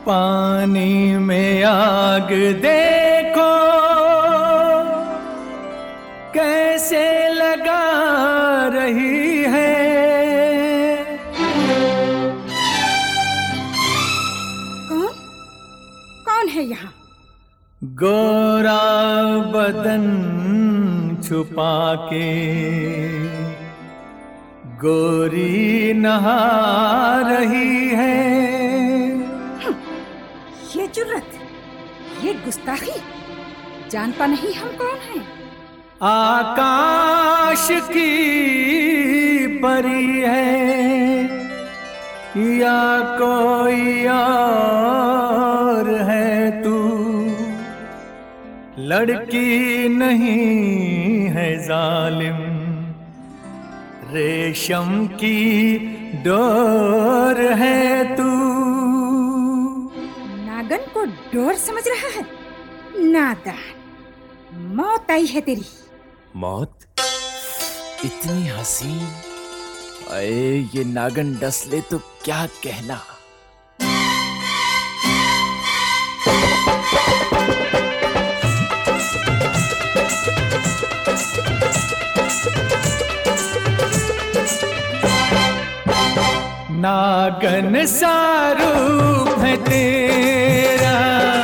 पानी में आग देखो कैसे लगा रही है। कौन कौन है यहाँ? गोरा बदन छुपा के गोरी नहा रही है। ये जुर्रत, ये गुस्ताखी, जानता नहीं हम कौन हैं? आकाश की परी है या कोई और है तू, लड़की नहीं है जालिम, रेशम की डोर है तू। नागन को डोर समझ रहा है? नादान, मौत आई है तेरी। मौत? इतनी हसीन? अरे ये नागन डस ले तो क्या कहना। नागन सा रूप है तेरा,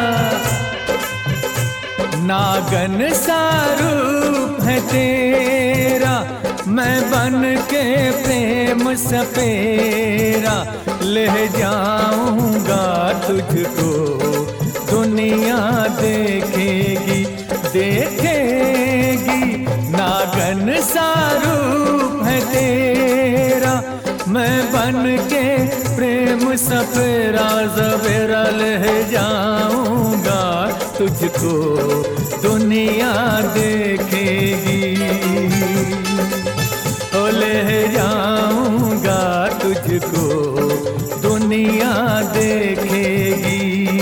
नागन सा रूप है तेरा, मैं बन के प्रेम सपेरा ले जाऊंगा तुझको, दुनिया देखेगी देखेगी। नागन सा रूप है तेरा, मैं बन के प्रेम सपेरा ज़वेरा ले जाऊंगा तुझको, दुनिया देखेगी। ओ ले जाऊंगा तुझको, दुनिया देखेगी।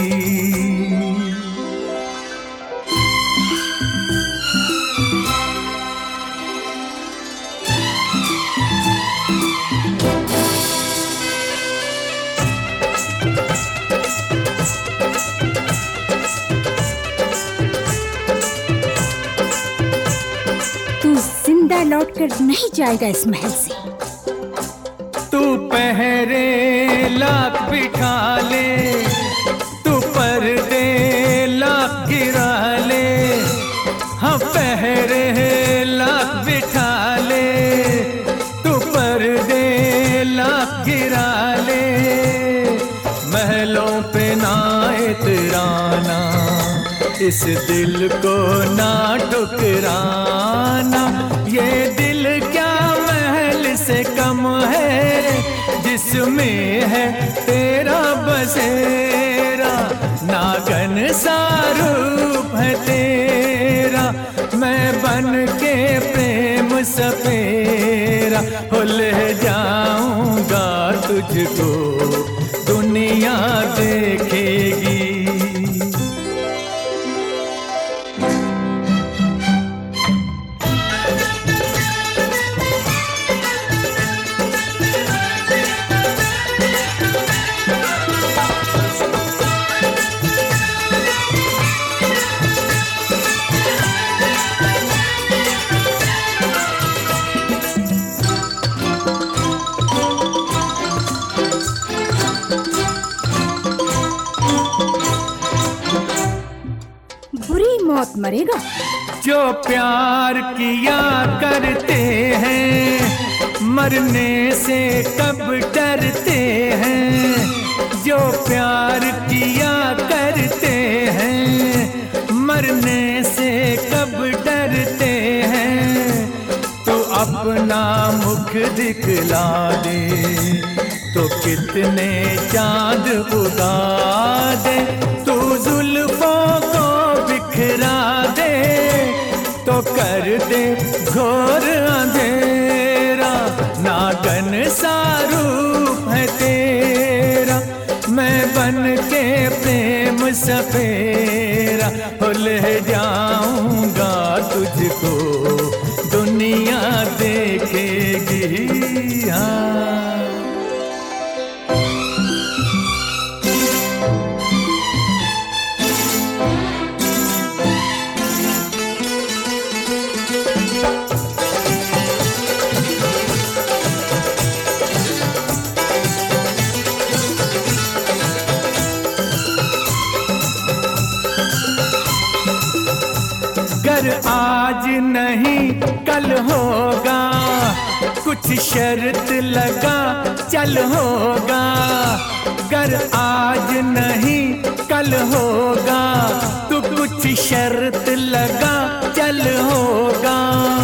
लौट कर नहीं जाएगा इस महल से। तू पहरे लाख बिठा ले, तू पर्दे लाख गिरा ले, हाँ पहरे लाख बिठा ले, तू पर्दे लाख गिरा ले। महलों पे ना इतराना, इस दिल को ना ठुकराना, ये दिल क्या महल से कम है, जिसमें है तेरा बसेरा। नागन सा रूप है तेरा, मैं बन के प्रेम सपेरा हो ले जाऊंगा तुझको, दुनिया देखेगी। मौत मरेगा। जो प्यार किया करते हैं, मरने से कब डरते हैं। जो प्यार किया करते हैं, मरने से कब डरते हैं। तो अपना मुख दिखला दे, तो कितने चांद उगा दे। तू जुल्फों को बिखरा दे, तो कर दे घोर अंधेरा। नागन सा रूप है तेरा, मैं बन के प्रेम सपेरा हो ले जाऊंगा तुझको, दुनिया देखेगी। हाँ नहीं कल होगा, कुछ शर्त लगा चल होगा। गर आज नहीं कल होगा, तो कुछ शर्त लगा चल होगा।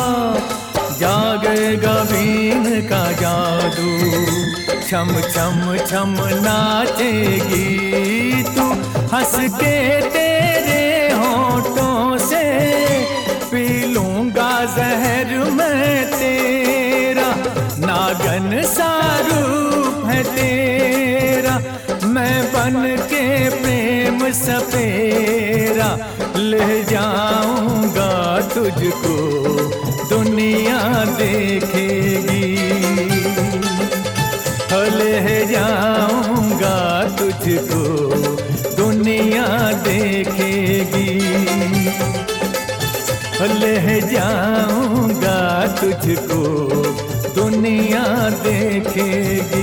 जागेगा बीन का जादू, छम छम छम नाचेगी तू। हंस के तेरे होठों से पी लूंगा जहर मैं तेरा। नागन सा रूप है तेरा, मैं बन के प्रेम सपेरा। ले जाऊंगा तुझको दुनिया देखेगी, ले जाऊंगा तुझको दुनिया देखेगी। ले जाऊंगा तुझको दुनिया देखेगी।